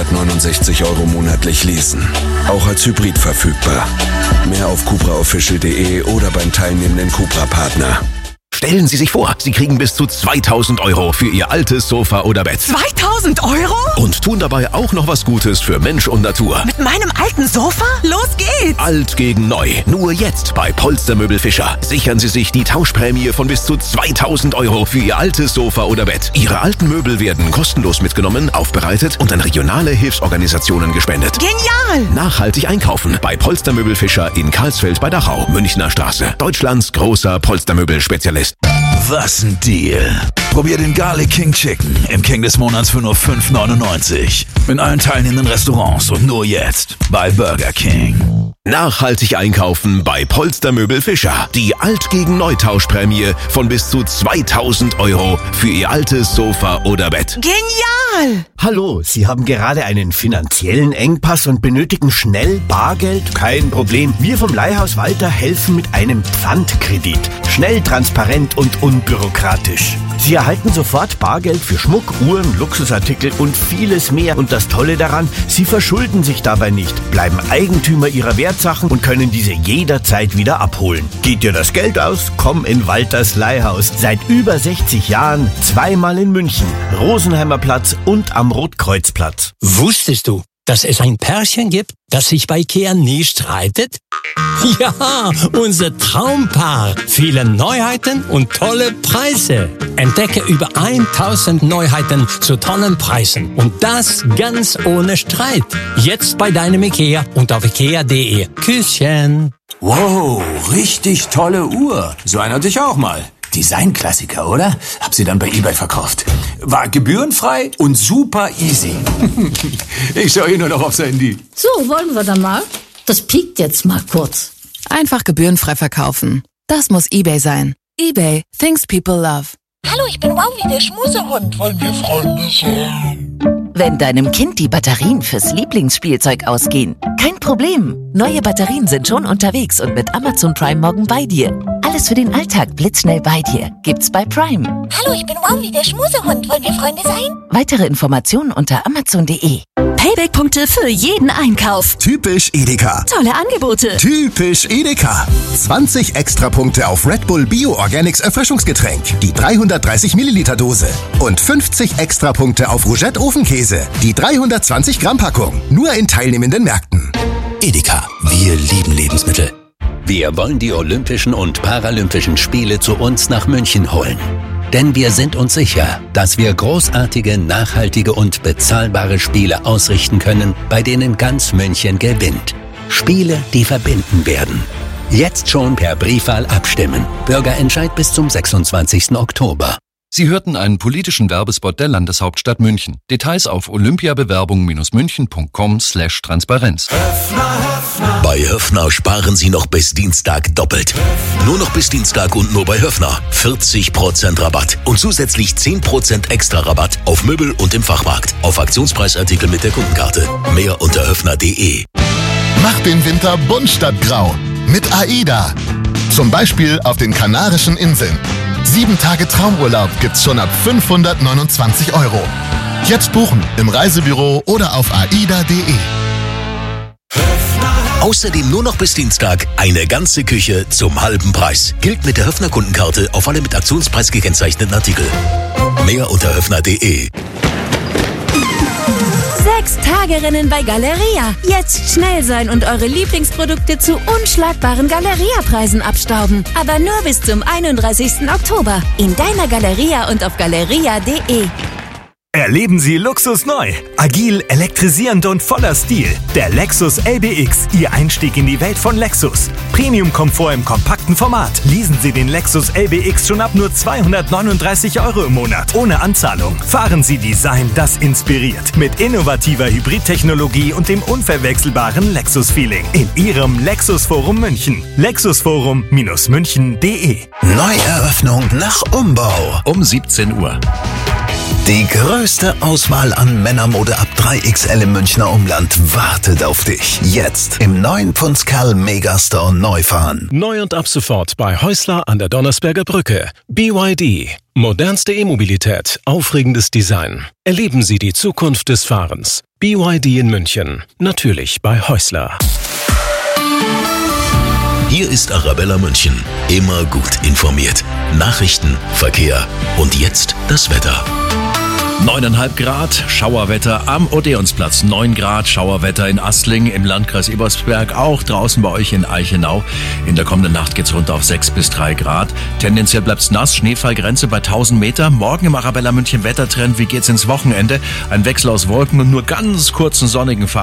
Speaker 9: 369 € monatlich leasen. Auch als Hybrid verfügbar. Mehr auf cupraofficial.de oder beim teilnehmenden Cupra-Partner.
Speaker 24: Stellen Sie sich vor, Sie kriegen bis zu 2.000 € für Ihr altes Sofa oder Bett.
Speaker 31: 2.000 €?
Speaker 24: Und tun dabei auch noch was Gutes für Mensch und Natur.
Speaker 31: Mit meinem alten Sofa? Los geht's!
Speaker 24: Alt gegen neu. Nur jetzt bei Polstermöbel Fischer. Sichern Sie sich die Tauschprämie von bis zu 2.000 € für Ihr altes Sofa oder Bett. Ihre alten Möbel werden kostenlos mitgenommen, aufbereitet und an regionale Hilfsorganisationen gespendet.
Speaker 31: Genial!
Speaker 24: Nachhaltig einkaufen bei Polstermöbel Fischer in Karlsfeld bei Dachau, Münchner Straße. Deutschlands großer Polstermöbel-Spezialist.
Speaker 27: Was ein Deal. Probier den Garlic King Chicken im King des Monats für nur 5,99. In allen teilnehmenden Restaurants und nur jetzt bei Burger King.
Speaker 24: Nachhaltig einkaufen bei Polstermöbel Fischer. Die Alt gegen Neutauschprämie von bis zu 2.000 € für Ihr altes Sofa oder Bett.
Speaker 31: Genial!
Speaker 10: Hallo, Sie haben gerade einen finanziellen Engpass und benötigen schnell Bargeld? Kein Problem. Wir vom Leihhaus Walter helfen mit einem Pfandkredit. Schnell, transparent und unbürokratisch. Sie erhalten sofort Bargeld für Schmuck, Uhren, Luxusartikel und vieles mehr. Und das Tolle daran, Sie verschulden sich dabei nicht, bleiben Eigentümer Ihrer Wertsachen und können diese jederzeit wieder abholen. Geht dir das Geld aus? Komm in Walters Leihhaus. Seit über 60 Jahren, zweimal in München, Rosenheimer Platz und am Rotkreuzplatz.
Speaker 11: Wusstest du, dass es ein Pärchen gibt, das sich bei Ikea nie streitet? Ja, unser Traumpaar. Viele Neuheiten und tolle Preise. Entdecke über 1000 Neuheiten zu tollen Preisen. Und das ganz ohne Streit. Jetzt bei deinem Ikea und auf ikea.de. Küsschen.
Speaker 12: Wow, richtig tolle Uhr. So eine hatte ich auch mal. Designklassiker, oder? Hab sie dann bei eBay verkauft. War gebührenfrei und super easy. Ich schaue hier nur noch aufs Handy.
Speaker 14: So, wollen wir dann mal? Das piekt jetzt mal kurz.
Speaker 15: Einfach gebührenfrei verkaufen. Das muss eBay sein. eBay, things people love.
Speaker 16: Hallo, ich bin Wowi, der Schmusehund. Wollen wir Freunde sein?
Speaker 17: Wenn deinem Kind die Batterien fürs Lieblingsspielzeug ausgehen, kein Problem. Neue Batterien sind schon unterwegs und mit Amazon Prime morgen bei dir. Alles für den Alltag blitzschnell bei dir. Gibt's bei Prime.
Speaker 16: Hallo, ich bin Wowi, der Schmusehund. Wollen wir Freunde sein?
Speaker 17: Weitere Informationen unter amazon.de.
Speaker 31: Payback-Punkte für jeden Einkauf.
Speaker 27: Typisch Edeka.
Speaker 31: Tolle Angebote.
Speaker 27: Typisch Edeka. 20 Extrapunkte auf Red Bull Bio Organics Erfrischungsgetränk, die 330 Milliliter Dose. Und 50 Extrapunkte auf Rougette Ofenkäse, die 320 Gramm Packung. Nur in teilnehmenden Märkten.
Speaker 24: Edeka, wir lieben Lebensmittel. Wir wollen die Olympischen und Paralympischen Spiele zu uns nach München holen. Denn wir sind uns sicher, dass wir großartige, nachhaltige und bezahlbare Spiele ausrichten können, bei denen ganz München gewinnt. Spiele, die verbinden werden. Jetzt schon per Briefwahl abstimmen. Bürgerentscheid bis zum 26. Oktober.
Speaker 18: Sie hörten einen politischen Werbespot der Landeshauptstadt München. Details auf olympiabewerbung-münchen.com/Transparenz.
Speaker 24: Bei Höffner sparen Sie noch bis Dienstag doppelt. Nur noch bis Dienstag und nur bei Höffner. 40% Rabatt und zusätzlich 10% extra Rabatt auf Möbel und im Fachmarkt. Auf Aktionspreisartikel mit der Kundenkarte. Mehr unter höffner.de.
Speaker 27: Mach den Winter bunt statt grau. Mit AIDA. Zum Beispiel auf den Kanarischen Inseln. 7 Tage Traumurlaub gibt's schon ab 529 €. Jetzt buchen im Reisebüro oder auf aida.de.
Speaker 24: Außerdem nur noch bis Dienstag eine ganze Küche zum halben Preis. Gilt mit der Höffner Kundenkarte auf alle mit Aktionspreis gekennzeichneten Artikel. Mehr unter höffner.de.
Speaker 31: 6-Tage-Rennen bei Galeria. Jetzt schnell sein und eure Lieblingsprodukte zu unschlagbaren Galeria-Preisen abstauben. Aber nur bis zum 31. Oktober. In deiner Galeria und auf galeria.de.
Speaker 4: Erleben Sie Luxus neu. Agil, elektrisierend und voller Stil. Der Lexus LBX, Ihr Einstieg in die Welt von Lexus. Premium-Komfort im kompakten Format. Leasen Sie den Lexus LBX schon ab nur 239 € im Monat. Ohne Anzahlung. Fahren Sie Design, das inspiriert. Mit innovativer Hybridtechnologie und dem unverwechselbaren Lexus-Feeling. In Ihrem Lexus Forum München. lexusforum-münchen.de.
Speaker 3: Neueröffnung nach Umbau.
Speaker 2: Um 17 Uhr.
Speaker 3: Die größte Auswahl an Männermode ab 3XL im Münchner Umland wartet auf dich. Jetzt im neuen Punzkerl Megastore Neufahren.
Speaker 5: Neu und ab sofort bei Häusler an der Donnersberger Brücke. BYD. Modernste E-Mobilität, aufregendes Design. Erleben Sie die Zukunft des Fahrens. BYD in München. Natürlich bei Häusler.
Speaker 2: Hier ist Arabella München. Immer gut informiert. Nachrichten, Verkehr und jetzt das Wetter.
Speaker 6: 9,5 Grad, Schauerwetter am Odeonsplatz. 9 Grad, Schauerwetter in Astling im Landkreis Ebersberg, auch draußen bei euch in Eichenau. In der kommenden Nacht geht's runter auf 6 bis 3 Grad. Tendenziell bleibt's nass, Schneefallgrenze bei 1000 Meter. Morgen im Arabella München Wettertrend, wie geht's ins Wochenende? Ein Wechsel aus Wolken und nur ganz kurzen sonnigen Phasen.